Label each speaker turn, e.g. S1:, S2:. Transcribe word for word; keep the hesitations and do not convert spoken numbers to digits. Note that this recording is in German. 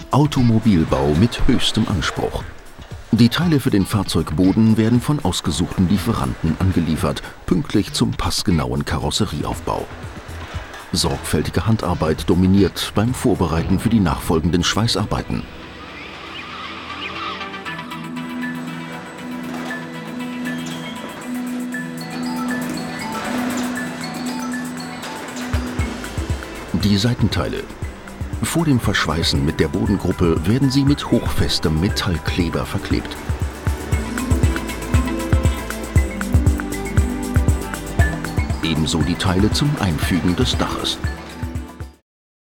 S1: Automobilbau mit höchstem Anspruch. Die Teile für den Fahrzeugboden werden von ausgesuchten Lieferanten angeliefert, pünktlich zum passgenauen Karosserieaufbau. Sorgfältige Handarbeit dominiert beim Vorbereiten für die nachfolgenden Schweißarbeiten. Die Seitenteile. Vor dem Verschweißen mit der Bodengruppe werden sie mit hochfestem Metallkleber verklebt. Ebenso die Teile zum Einfügen des Daches.